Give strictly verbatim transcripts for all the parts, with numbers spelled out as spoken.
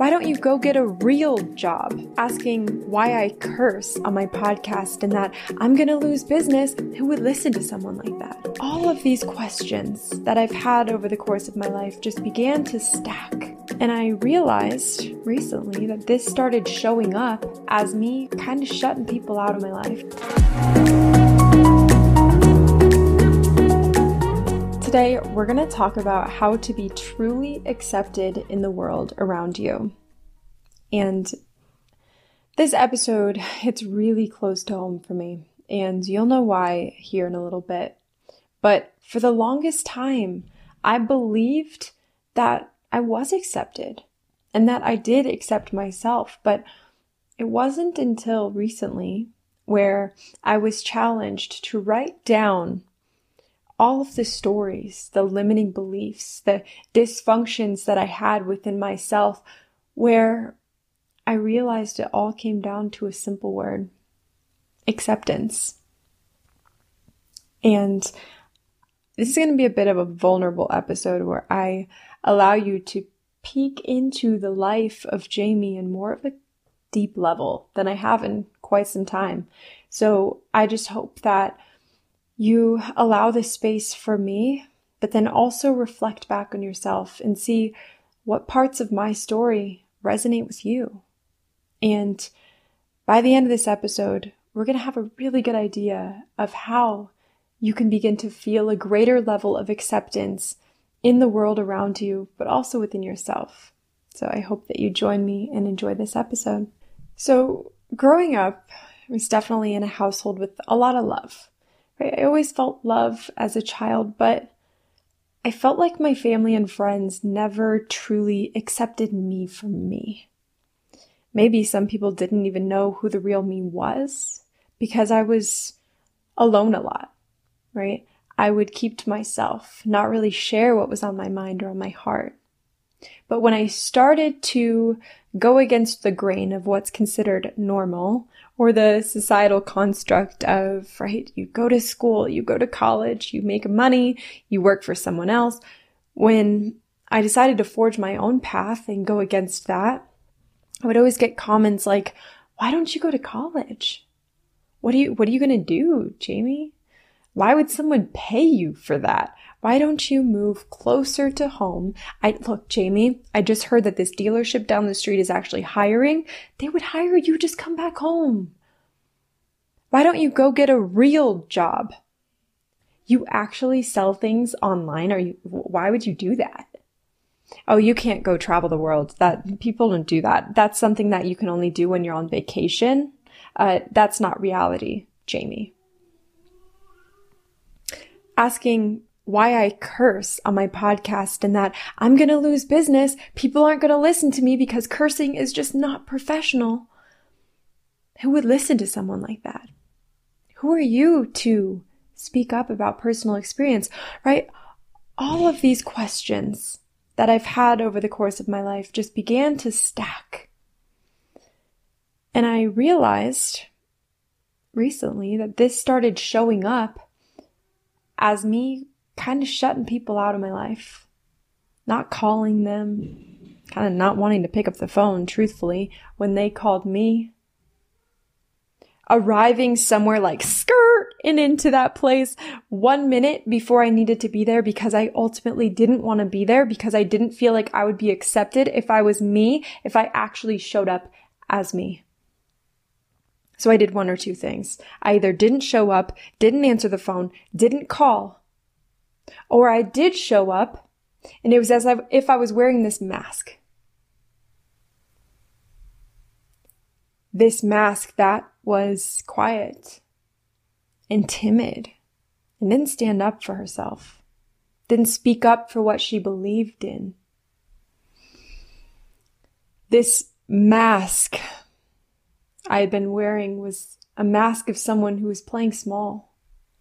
Why don't you go get a real job? Asking why I curse on my podcast and that I'm gonna lose business. Who would listen to someone like that? All of these questions that I've had over the course of my life just began to stack. And I realized recently that this started showing up as me kind of shutting people out of my life. Today, we're going to talk about how to be truly accepted in the world around you. And this episode hits really close to home for me, and you'll know why here in a little bit. But for the longest time, I believed that I was accepted and that I did accept myself, but it wasn't until recently where I was challenged to write down all of the stories, the limiting beliefs, the dysfunctions that I had within myself, where I realized it all came down to a simple word: acceptance. And this is going to be a bit of a vulnerable episode where I allow you to peek into the life of Jamie in more of a deep level than I have in quite some time. So I just hope that you allow this space for me, but then also reflect back on yourself and see what parts of my story resonate with you. And by the end of this episode, we're going to have a really good idea of how you can begin to feel a greater level of acceptance in the world around you, but also within yourself. So I hope that you join me and enjoy this episode. So growing up, I was definitely in a household with a lot of love. I always felt love as a child, but I felt like my family and friends never truly accepted me for me. Maybe some people didn't even know who the real me was because I was alone a lot, right? I would keep to myself, not really share what was on my mind or on my heart. But when I started to go against the grain of what's considered normal, or the societal construct of, right, you go to school, you go to college, you make money, you work for someone else. When I decided to forge my own path and go against that, I would always get comments like, why don't you go to college? What are you, what are you going to do, Jamie? Why would someone pay you for that? Why don't you move closer to home? I look, Jamie, I just heard that this dealership down the street is actually hiring. They would hire you, just come back home. Why don't you go get a real job? You actually sell things online. Are you, why would you do that? Oh, you can't go travel the world. That people don't do that. That's something that you can only do when you're on vacation. Uh, that's not reality, Jamie. Asking why I curse on my podcast and that I'm going to lose business. People aren't going to listen to me because cursing is just not professional. Who would listen to someone like that? Who are you to speak up about personal experience, right? All of these questions that I've had over the course of my life just began to stack. And I realized recently that this started showing up as me kind of shutting people out of my life, not calling them, kind of not wanting to pick up the phone, truthfully, when they called me. Arriving somewhere like skirt and into that place one minute before I needed to be there because I ultimately didn't want to be there because I didn't feel like I would be accepted if I was me, if I actually showed up as me. So I did one or two things. I either didn't show up, didn't answer the phone, didn't call, or I did show up and it was as if I was wearing this mask. This mask that was quiet and timid and didn't stand up for herself, didn't speak up for what she believed in. This mask I had been wearing was a mask of someone who was playing small,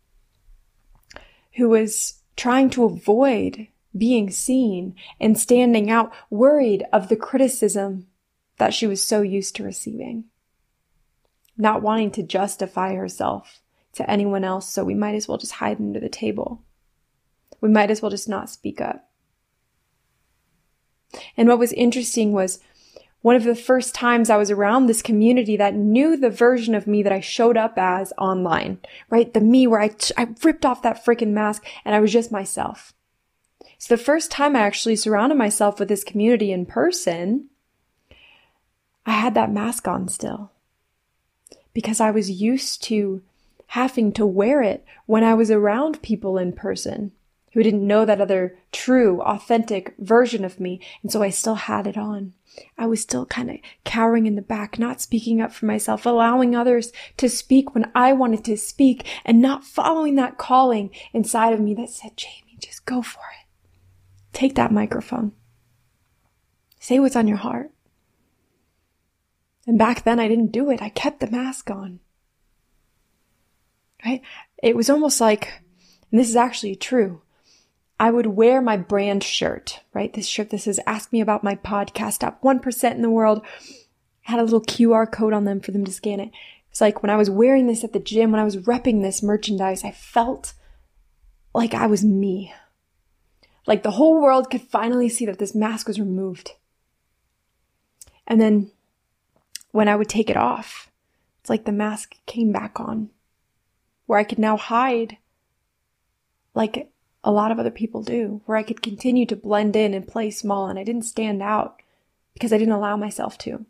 who was trying to avoid being seen and standing out, worried of the criticism that she was so used to receiving. Not wanting to justify herself to anyone else, so we might as well just hide under the table. We might as well just not speak up. And what was interesting was One of the first times I was around this community that knew the version of me that I showed up as online, right? The me where I, t- I ripped off that freaking mask and I was just myself. So the first time I actually surrounded myself with this community in person, I had that mask on still because I was used to having to wear it when I was around people in person who didn't know that other true, authentic version of me. And so I still had it on. I was still kind of cowering in the back, not speaking up for myself, allowing others to speak when I wanted to speak and not following that calling inside of me that said, Jamie, just go for it. Take that microphone. Say what's on your heart. And back then I didn't do it. I kept the mask on. Right? It was almost like, and this is actually true, I would wear my brand shirt, right? This shirt that says, ask me about my podcast, top one percent in the world. I had a little Q R code on them for them to scan it. It's like when I was wearing this at the gym, when I was repping this merchandise, I felt like I was me. Like the whole world could finally see that this mask was removed. And then when I would take it off, it's like the mask came back on, where I could now hide like a lot of other people do, where I could continue to blend in and play small, and I didn't stand out because I didn't allow myself to.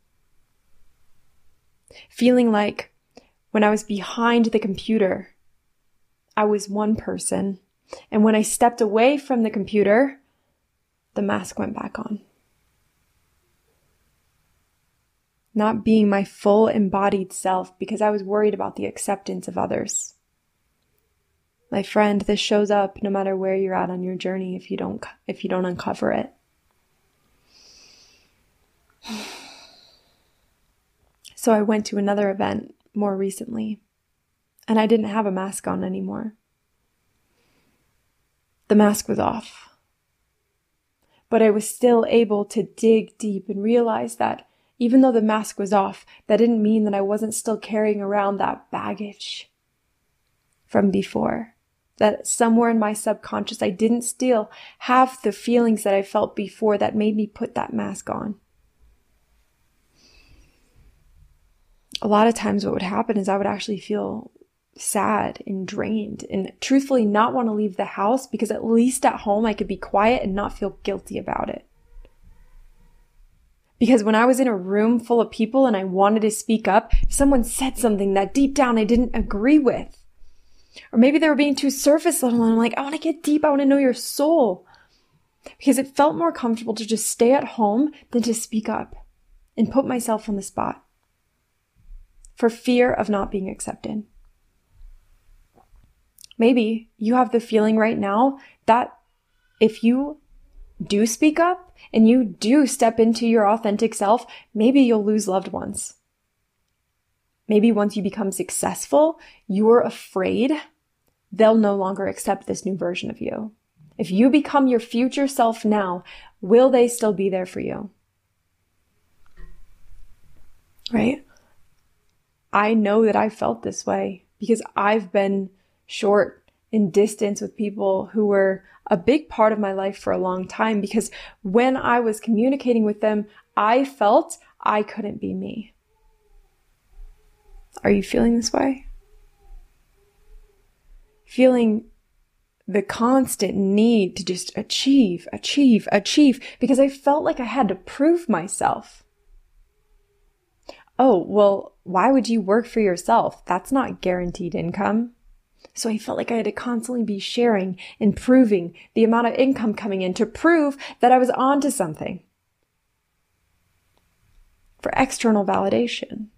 Feeling like when I was behind the computer, I was one person, and when I stepped away from the computer, the mask went back on. Not being my full embodied self because I was worried about the acceptance of others. My friend, this shows up no matter where you're at on your journey if you don't if you don't uncover it. So I went to another event more recently, and I didn't have a mask on anymore. The mask was off. But I was still able to dig deep and realize that even though the mask was off, that didn't mean that I wasn't still carrying around that baggage from before. That somewhere in my subconscious, I didn't still have the feelings that I felt before that made me put that mask on. A lot of times what would happen is I would actually feel sad and drained and truthfully not want to leave the house because at least at home I could be quiet and not feel guilty about it. Because when I was in a room full of people and I wanted to speak up, someone said something that deep down I didn't agree with. Or maybe they were being too surface level and I'm like, I want to get deep. I want to know your soul. Because it felt more comfortable to just stay at home than to speak up and put myself on the spot for fear of not being accepted. Maybe you have the feeling right now that if you do speak up and you do step into your authentic self, maybe you'll lose loved ones. Maybe once you become successful, you're afraid they'll no longer accept this new version of you. If you become your future self now, will they still be there for you? Right? I know that I felt this way because I've been short in distance with people who were a big part of my life for a long time because when I was communicating with them, I felt I couldn't be me. Are you feeling this way? Feeling the constant need to just achieve, achieve, achieve, because I felt like I had to prove myself. Oh, well, why would you work for yourself? That's not guaranteed income. So I felt like I had to constantly be sharing and proving the amount of income coming in to prove that I was onto something. For external validation.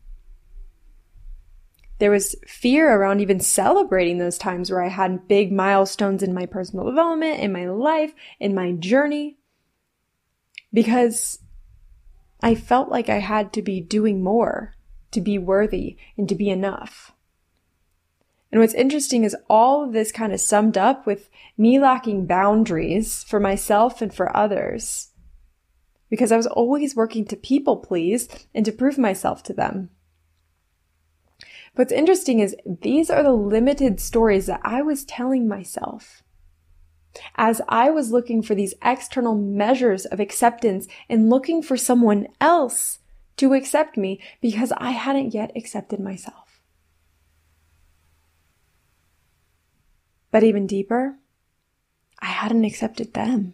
There was fear around even celebrating those times where I had big milestones in my personal development, in my life, in my journey, because I felt like I had to be doing more to be worthy and to be enough. And what's interesting is all of this kind of summed up with me lacking boundaries for myself and for others, because I was always working to people please and to prove myself to them. What's interesting is these are the limited stories that I was telling myself. as I was looking for these external measures of acceptance and looking for someone else to accept me because I hadn't yet accepted myself. But even deeper, I hadn't accepted them.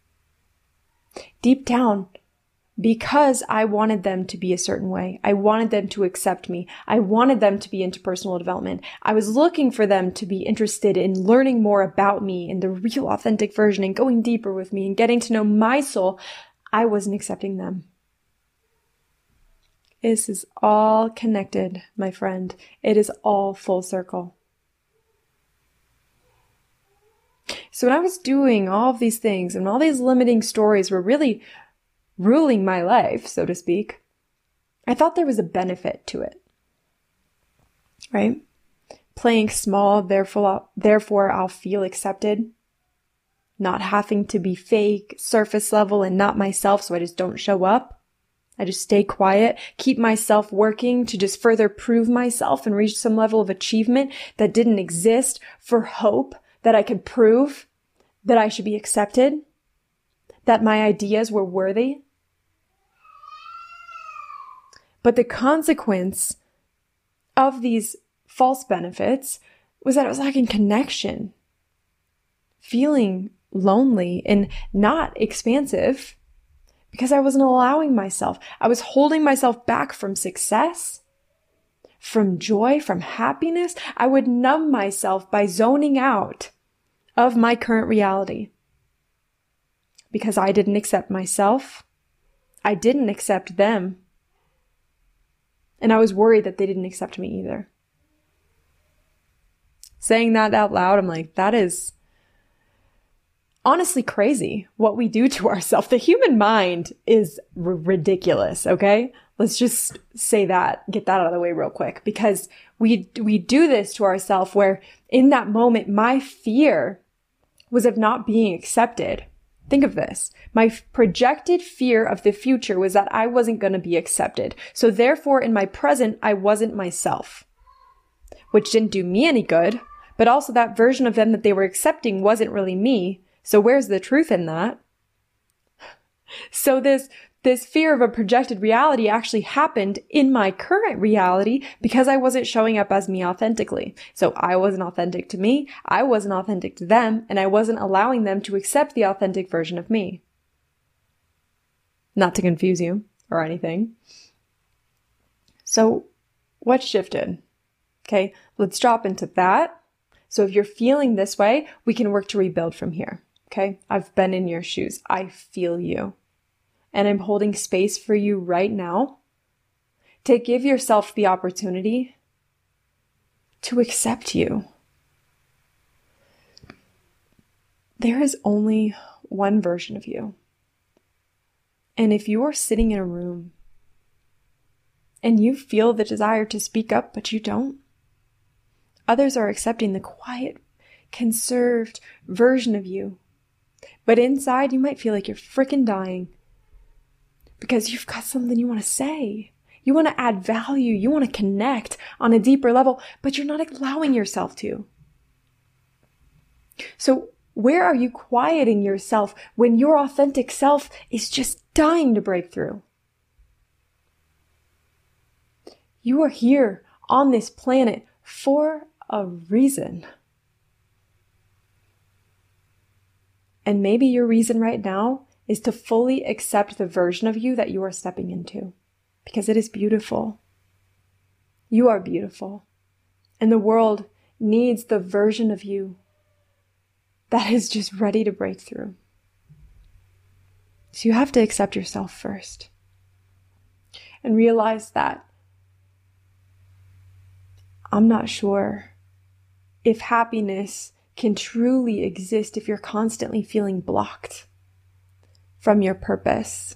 Deep down, because I wanted them to be a certain way, I wanted them to accept me, I wanted them to be into personal development, I was looking for them to be interested in learning more about me and the real authentic version and going deeper with me and getting to know my soul, I wasn't accepting them. This is all connected, my friend. It is all full circle. So when I was doing all of these things and all these limiting stories were really ruling my life, so to speak, I thought there was a benefit to it, right? Playing small, therefore, therefore I'll feel accepted. Not having to be fake, surface level, and not myself, so I just don't show up. I just stay quiet, keep myself working to just further prove myself and reach some level of achievement that didn't exist for hope that I could prove that I should be accepted, that my ideas were worthy. But the consequence of these false benefits was that I was lacking connection, feeling lonely and not expansive because I wasn't allowing myself. I was holding myself back from success, from joy, from happiness. I would numb myself by zoning out of my current reality because I didn't accept myself. I didn't accept them. And I was worried that they didn't accept me either. Saying that out loud, I'm like, that is honestly crazy what we do to ourselves. The human mind is r- ridiculous, okay? Let's just say that, get that out of the way real quick, because we we do this to ourselves where in that moment, my fear was of not being accepted. Think of this. My f- projected fear of the future was that I wasn't going to be accepted. So therefore, in my present, I wasn't myself, which didn't do me any good, but also that version of them that they were accepting wasn't really me. So where's the truth in that? So this, this fear of a projected reality actually happened in my current reality because I wasn't showing up as me authentically. So I wasn't authentic to me, I wasn't authentic to them, and I wasn't allowing them to accept the authentic version of me. Not to confuse you or anything. So what shifted? Okay, let's drop into that. So if you're feeling this way, we can work to rebuild from here. Okay, I've been in your shoes. I feel you. And I'm holding space for you right now to give yourself the opportunity to accept you. There is only one version of you. And if you are sitting in a room and you feel the desire to speak up, but you don't, others are accepting the quiet, conserved version of you. But inside, you might feel like you're freaking dying because you've got something you want to say. You want to add value. You want to connect on a deeper level, but you're not allowing yourself to. So where are you quieting yourself when your authentic self is just dying to break through? You are here on this planet for a reason. And maybe your reason right now is to fully accept the version of you that you are stepping into, because it is beautiful. You are beautiful. And the world needs the version of you that is just ready to break through. So you have to accept yourself first and realize that I'm not sure if happiness can truly exist if you're constantly feeling blocked from your purpose.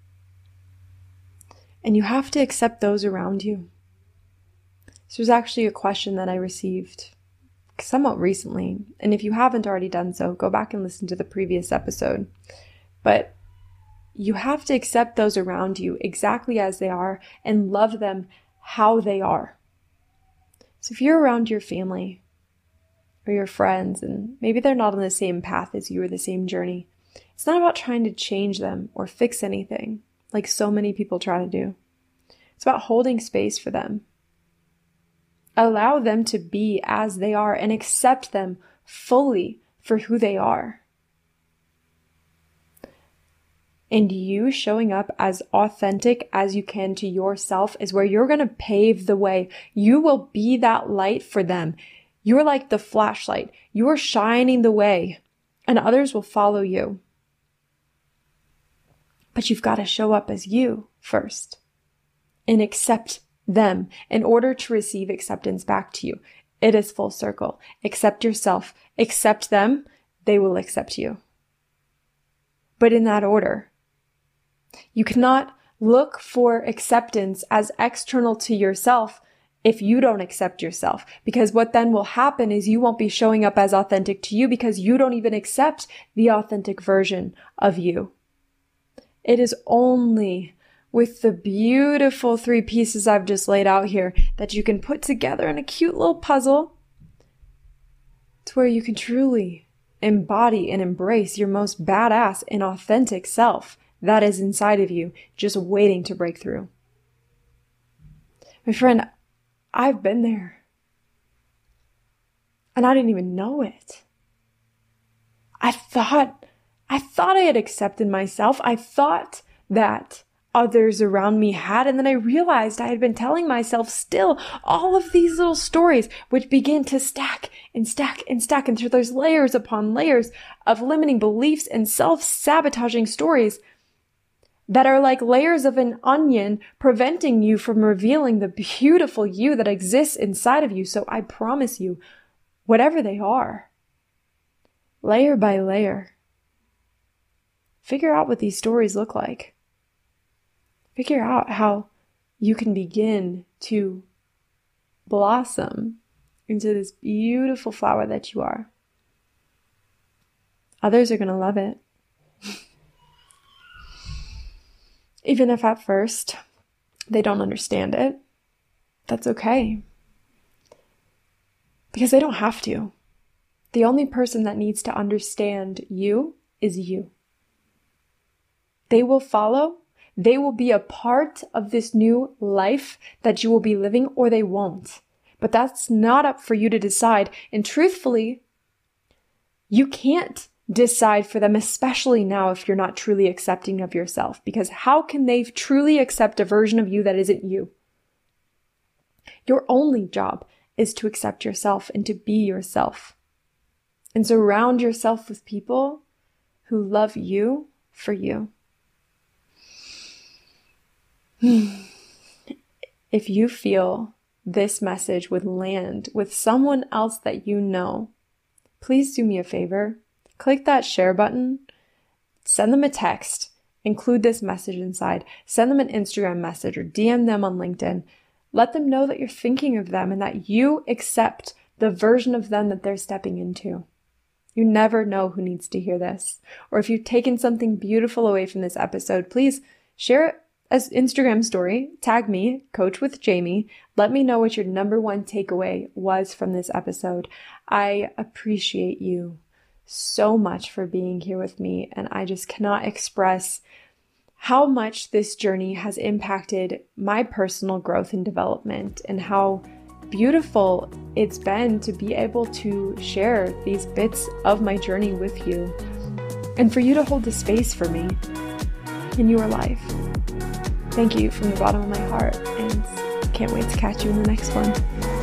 And you have to accept those around you. So there's actually a question that I received somewhat recently. And if you haven't already done so, go back and listen to the previous episode. But you have to accept those around you exactly as they are and love them how they are. So if you're around your family or your friends, and maybe they're not on the same path as you or the same journey. It's not about trying to change them or fix anything, like so many people try to do. It's about holding space for them. Allow them to be as they are and accept them fully for who they are. And you showing up as authentic as you can to yourself is where you're going to pave the way. You will be that light for them. You're like the flashlight. You're shining the way, and others will follow you. But you've got to show up as you first and accept them in order to receive acceptance back to you. It is full circle. Accept yourself. Accept them. They will accept you. But in that order. You cannot look for acceptance as external to yourself if you don't accept yourself, because what then will happen is you won't be showing up as authentic to you because you don't even accept the authentic version of you. It is only with the beautiful three pieces I've just laid out here that you can put together in a cute little puzzle to where you can truly embody and embrace your most badass and authentic self that is inside of you, just waiting to break through. My friend, I've been there. And I didn't even know it. I thought, I thought I had accepted myself. I thought that others around me had. And then I realized I had been telling myself still all of these little stories, which begin to stack and stack and stack. And so there's layers upon layers of limiting beliefs and self-sabotaging stories that are like layers of an onion, preventing you from revealing the beautiful you that exists inside of you. So I promise you, whatever they are, layer by layer, figure out what these stories look like. Figure out how you can begin to blossom into this beautiful flower that you are. Others are going to love it. Even if at first they don't understand it, that's okay. Because they don't have to. The only person that needs to understand you is you. They will follow. They will be a part of this new life that you will be living, or they won't. But that's not up for you to decide. And truthfully, you can't decide for them, especially now if you're not truly accepting of yourself. Because how can they truly accept a version of you that isn't you? Your only job is to accept yourself and to be yourself. And surround yourself with people who love you for you. If you feel this message would land with someone else that you know, please do me a favor. Click that share button, send them a text, include this message inside, send them an Instagram message or D M them on LinkedIn. Let them know that you're thinking of them and that you accept the version of them that they're stepping into. You never know who needs to hear this. Or if you've taken something beautiful away from this episode, please share it as Instagram story, tag me, Coach with Jamie. Let me know what your number one takeaway was from this episode. I appreciate you so much for being here with me, and I just cannot express how much this journey has impacted my personal growth and development, and how beautiful it's been to be able to share these bits of my journey with you, and for you to hold the space for me in your life. Thank you from the bottom of my heart, and can't wait to catch you in the next one.